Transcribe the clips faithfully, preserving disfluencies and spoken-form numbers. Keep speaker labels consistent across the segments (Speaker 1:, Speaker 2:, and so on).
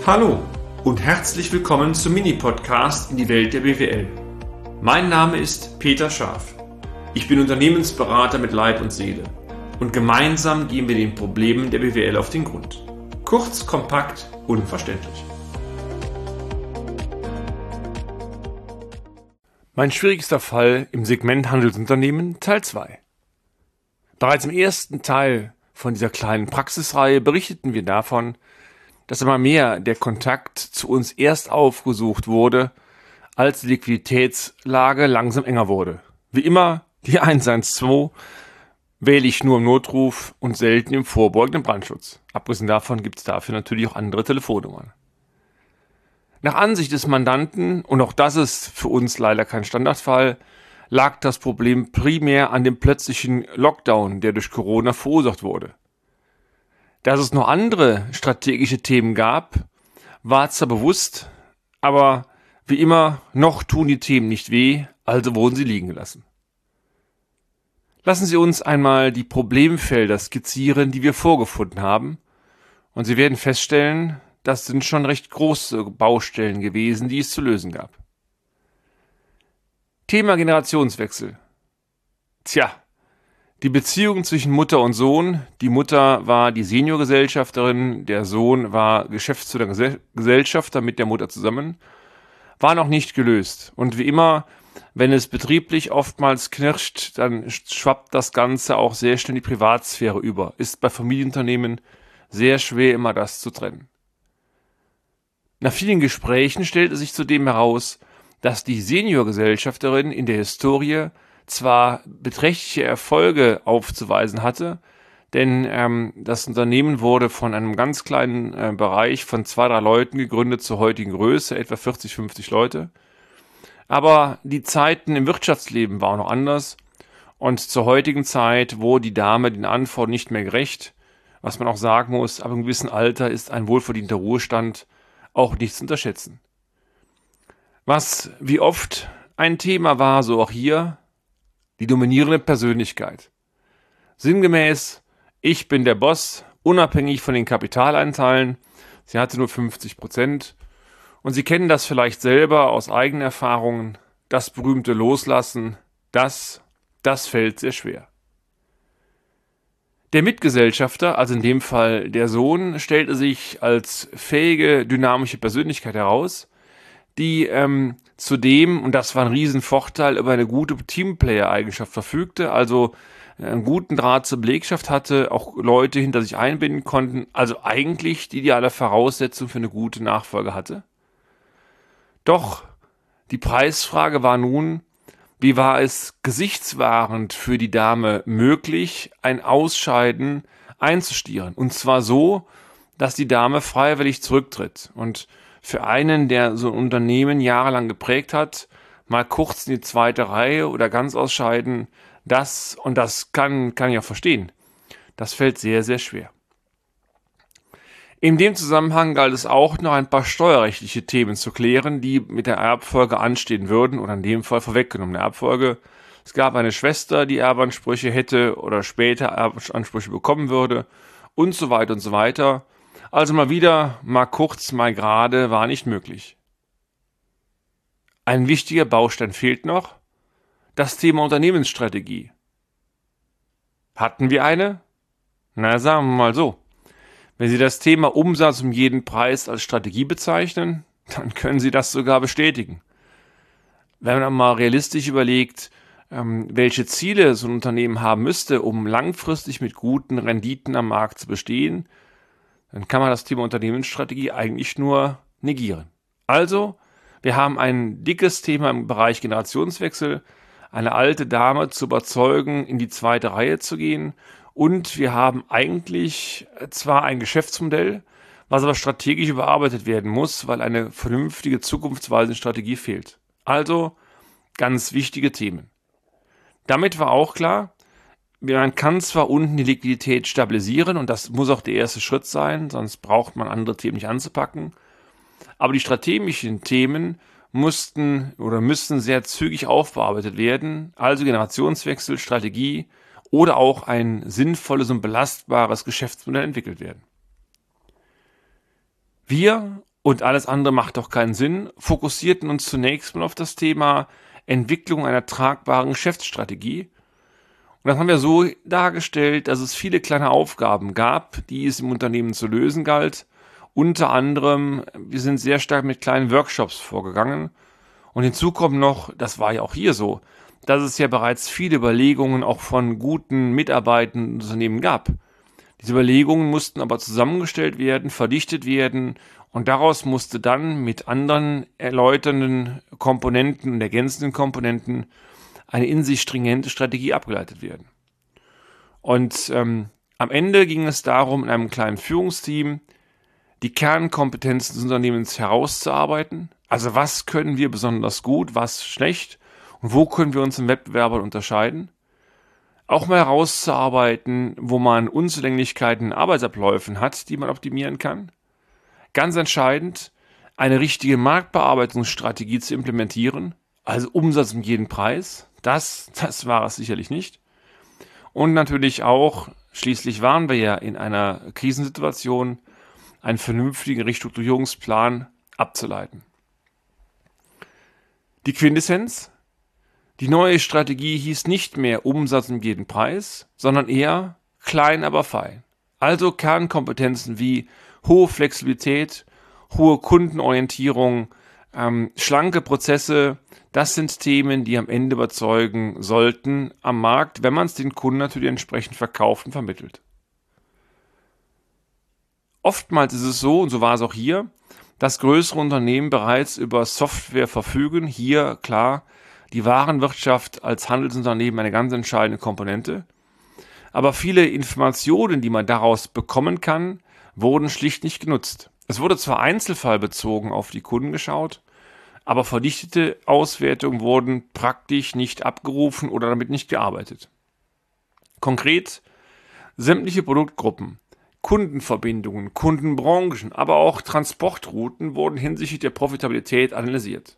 Speaker 1: Hallo und herzlich willkommen zum Mini-Podcast in die Welt der B W L. Mein Name ist Peter Scharf. Ich bin Unternehmensberater mit Leib und Seele und gemeinsam gehen wir den Problemen der B W L auf den Grund. Kurz, kompakt, unverständlich.
Speaker 2: Mein schwierigster Fall im Segment Handelsunternehmen Teil zwei. Bereits im ersten Teil von dieser kleinen Praxisreihe berichteten wir davon, dass immer mehr der Kontakt zu uns erst aufgesucht wurde, als die Liquiditätslage langsam enger wurde. Wie immer, die eins eins zwei wähle ich nur im Notruf und selten im vorbeugenden Brandschutz. Abgesehen davon gibt es dafür natürlich auch andere Telefonnummern. Nach Ansicht des Mandanten, und auch das ist für uns leider kein Standardfall, lag das Problem primär an dem plötzlichen Lockdown, der durch Corona verursacht wurde. Dass es noch andere strategische Themen gab, war zwar bewusst, aber wie immer, noch tun die Themen nicht weh, also wurden sie liegen gelassen. Lassen Sie uns einmal die Problemfelder skizzieren, die wir vorgefunden haben, und Sie werden feststellen, das sind schon recht große Baustellen gewesen, die es zu lösen gab. Thema Generationswechsel. Tja, die Beziehung zwischen Mutter und Sohn, die Mutter war die Seniorgesellschafterin, der Sohn war Geschäftsführer Gesellschafter mit der Mutter zusammen, war noch nicht gelöst. Und wie immer, wenn es betrieblich oftmals knirscht, dann schwappt das Ganze auch sehr schnell in die Privatsphäre über. Ist bei Familienunternehmen sehr schwer, immer das zu trennen. Nach vielen Gesprächen stellte sich zudem heraus, dass die Seniorgesellschafterin in der Historie zwar beträchtliche Erfolge aufzuweisen hatte, denn ähm, das Unternehmen wurde von einem ganz kleinen äh, Bereich von zwei, drei Leuten gegründet zur heutigen Größe, etwa vierzig, fünfzig Leute. Aber die Zeiten im Wirtschaftsleben waren noch anders und zur heutigen Zeit wurde die Dame den Anforderungen nicht mehr gerecht. Was man auch sagen muss, ab einem gewissen Alter ist ein wohlverdienter Ruhestand auch nicht zu unterschätzen. Was wie oft ein Thema war, so auch hier, die dominierende Persönlichkeit. Sinngemäß, ich bin der Boss, unabhängig von den Kapitaleinteilen. Sie hatte nur fünfzig Prozent. Und Sie kennen das vielleicht selber aus eigenen Erfahrungen. Das berühmte Loslassen, das, das fällt sehr schwer. Der Mitgesellschafter, also in dem Fall der Sohn, stellte sich als fähige, dynamische Persönlichkeit heraus, die ähm, zudem, und das war ein Riesenvorteil, über eine gute Teamplayer-Eigenschaft verfügte, also einen guten Draht zur Belegschaft hatte, auch Leute hinter sich einbinden konnten, also eigentlich die ideale Voraussetzung für eine gute Nachfolge hatte. Doch die Preisfrage war nun, wie war es gesichtswahrend für die Dame möglich, ein Ausscheiden einzustieren, und zwar so, dass die Dame freiwillig zurücktritt. Und für einen, der so ein Unternehmen jahrelang geprägt hat, mal kurz in die zweite Reihe oder ganz ausscheiden, das, und das kann, kann ich auch verstehen, das fällt sehr, sehr schwer. In dem Zusammenhang galt es auch noch ein paar steuerrechtliche Themen zu klären, die mit der Erbfolge anstehen würden, oder in dem Fall vorweggenommene Erbfolge. Es gab eine Schwester, die Erbansprüche hätte oder später Erbansprüche bekommen würde und so weiter und so weiter. Also mal wieder, mal kurz, mal gerade, war nicht möglich. Ein wichtiger Baustein fehlt noch, das Thema Unternehmensstrategie. Hatten wir eine? Na, sagen wir mal so. Wenn Sie das Thema Umsatz um jeden Preis als Strategie bezeichnen, dann können Sie das sogar bestätigen. Wenn man mal realistisch überlegt, welche Ziele so ein Unternehmen haben müsste, um langfristig mit guten Renditen am Markt zu bestehen, dann kann man das Thema Unternehmensstrategie eigentlich nur negieren. Also, wir haben ein dickes Thema im Bereich Generationswechsel, eine alte Dame zu überzeugen, in die zweite Reihe zu gehen, und wir haben eigentlich zwar ein Geschäftsmodell, was aber strategisch überarbeitet werden muss, weil eine vernünftige, zukunftsweisende Strategie fehlt. Also, ganz wichtige Themen. Damit war auch klar, man kann zwar unten die Liquidität stabilisieren, und das muss auch der erste Schritt sein, sonst braucht man andere Themen nicht anzupacken, aber die strategischen Themen mussten oder müssten sehr zügig aufbearbeitet werden, also Generationswechsel, Strategie oder auch ein sinnvolles und belastbares Geschäftsmodell entwickelt werden. Wir und alles andere macht doch keinen Sinn, fokussierten uns zunächst mal auf das Thema Entwicklung einer tragbaren Geschäftsstrategie. Und das haben wir so dargestellt, dass es viele kleine Aufgaben gab, die es im Unternehmen zu lösen galt. Unter anderem, wir sind sehr stark mit kleinen Workshops vorgegangen. Und hinzu kommt noch, das war ja auch hier so, dass es ja bereits viele Überlegungen auch von guten Mitarbeitern im Unternehmen gab. Diese Überlegungen mussten aber zusammengestellt werden, verdichtet werden und daraus musste dann mit anderen erläuternden Komponenten und ergänzenden Komponenten eine in sich stringente Strategie abgeleitet werden. Und ähm, am Ende ging es darum, in einem kleinen Führungsteam die Kernkompetenzen des Unternehmens herauszuarbeiten. Also was können wir besonders gut, was schlecht und wo können wir uns im Wettbewerb unterscheiden. Auch mal herauszuarbeiten, wo man Unzulänglichkeiten in Arbeitsabläufen hat, die man optimieren kann. Ganz entscheidend, eine richtige Marktbearbeitungsstrategie zu implementieren, also Umsatz um jeden Preis. Das, das war es sicherlich nicht. Und natürlich auch, schließlich waren wir ja in einer Krisensituation, einen vernünftigen Restrukturierungsplan abzuleiten. Die Quintessenz: Die neue Strategie hieß nicht mehr Umsatz um jeden Preis, sondern eher klein, aber fein. Also Kernkompetenzen wie hohe Flexibilität, hohe Kundenorientierung, ähm, schlanke Prozesse, das sind Themen, die am Ende überzeugen sollten am Markt, wenn man es den Kunden natürlich entsprechend verkauft und vermittelt. Oftmals ist es so, und so war es auch hier, dass größere Unternehmen bereits über Software verfügen. Hier, klar, die Warenwirtschaft als Handelsunternehmen eine ganz entscheidende Komponente. Aber viele Informationen, die man daraus bekommen kann, wurden schlicht nicht genutzt. Es wurde zwar einzelfallbezogen auf die Kunden geschaut, aber verdichtete Auswertungen wurden praktisch nicht abgerufen oder damit nicht gearbeitet. Konkret, sämtliche Produktgruppen, Kundenverbindungen, Kundenbranchen, aber auch Transportrouten wurden hinsichtlich der Profitabilität analysiert.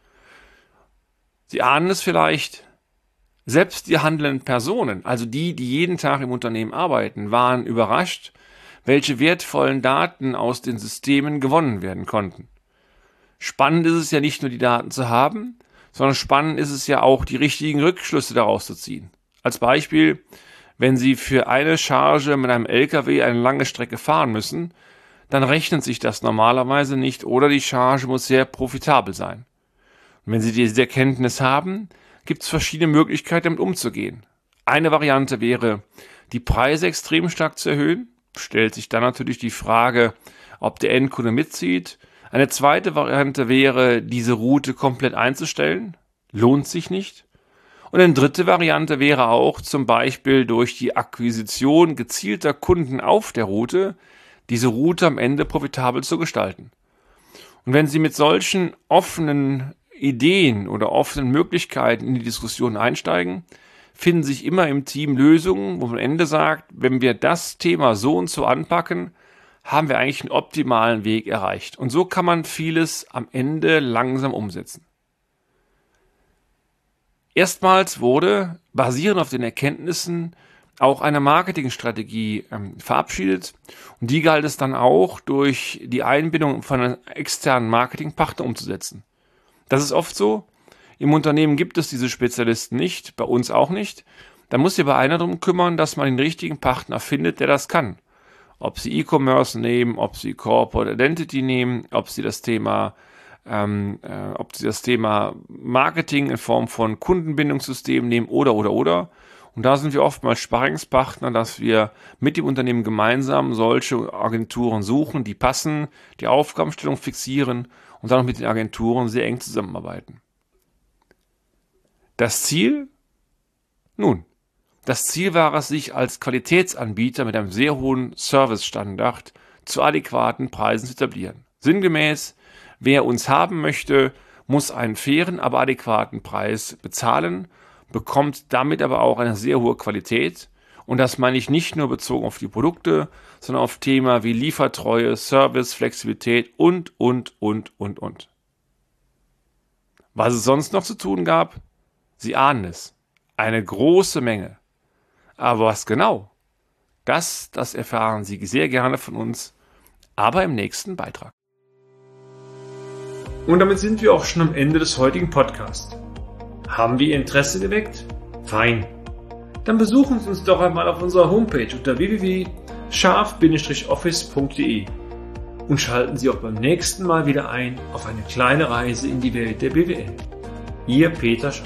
Speaker 2: Sie ahnen es vielleicht, selbst die handelnden Personen, also die, die jeden Tag im Unternehmen arbeiten, waren überrascht, welche wertvollen Daten aus den Systemen gewonnen werden konnten. Spannend ist es ja nicht nur, die Daten zu haben, sondern spannend ist es ja auch, die richtigen Rückschlüsse daraus zu ziehen. Als Beispiel, wenn Sie für eine Charge mit einem L K W eine lange Strecke fahren müssen, dann rechnet sich das normalerweise nicht oder die Charge muss sehr profitabel sein. Und wenn Sie diese Erkenntnis haben, gibt es verschiedene Möglichkeiten, damit umzugehen. Eine Variante wäre, die Preise extrem stark zu erhöhen. Stellt sich dann natürlich die Frage, ob der Endkunde mitzieht. Eine zweite Variante wäre, diese Route komplett einzustellen. Lohnt sich nicht. Und eine dritte Variante wäre auch zum Beispiel durch die Akquisition gezielter Kunden auf der Route, diese Route am Ende profitabel zu gestalten. Und wenn Sie mit solchen offenen Ideen oder offenen Möglichkeiten in die Diskussion einsteigen, finden sich immer im Team Lösungen, wo man am Ende sagt, wenn wir das Thema so und so anpacken, haben wir eigentlich einen optimalen Weg erreicht. Und so kann man vieles am Ende langsam umsetzen. Erstmals wurde, basierend auf den Erkenntnissen, auch eine Marketingstrategie ähm, verabschiedet und die galt es dann auch durch die Einbindung von einem externen Marketingpartner umzusetzen. Das ist oft so. Im Unternehmen gibt es diese Spezialisten nicht, bei uns auch nicht. Da muss sich aber einer darum kümmern, dass man den richtigen Partner findet, der das kann. Ob Sie E-Commerce nehmen, ob Sie Corporate Identity nehmen, ob Sie das Thema Ähm, äh, ob Sie das Thema Marketing in Form von Kundenbindungssystemen nehmen oder, oder, oder. Und da sind wir oftmals Sparringspartner, dass wir mit dem Unternehmen gemeinsam solche Agenturen suchen, die passen, die Aufgabenstellung fixieren und dann auch mit den Agenturen sehr eng zusammenarbeiten. Das Ziel? Nun, das Ziel war es, sich als Qualitätsanbieter mit einem sehr hohen Servicestandard zu adäquaten Preisen zu etablieren. Sinngemäß, wer uns haben möchte, muss einen fairen, aber adäquaten Preis bezahlen, bekommt damit aber auch eine sehr hohe Qualität. Und das meine ich nicht nur bezogen auf die Produkte, sondern auf Themen wie Liefertreue, Service, Flexibilität und, und, und, und, und. Was es sonst noch zu tun gab? Sie ahnen es. Eine große Menge. Aber was genau? Das, das erfahren Sie sehr gerne von uns, aber im nächsten Beitrag.
Speaker 1: Und damit sind wir auch schon am Ende des heutigen Podcasts. Haben wir Ihr Interesse geweckt? Fein. Dann besuchen Sie uns doch einmal auf unserer Homepage unter w w w punkt scharf Bindestrich office punkt de und schalten Sie auch beim nächsten Mal wieder ein auf eine kleine Reise in die Welt der B W L. Ihr Peter Scharf.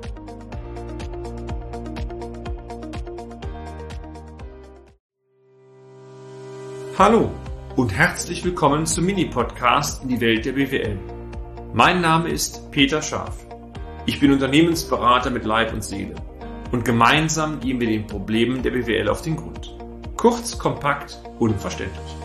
Speaker 1: Hallo und herzlich willkommen zum Mini-Podcast in die Welt der B W L. Mein Name ist Peter Scharf. Ich bin Unternehmensberater mit Leib und Seele und gemeinsam gehen wir den Problemen der B W L auf den Grund. Kurz, kompakt, unverständlich.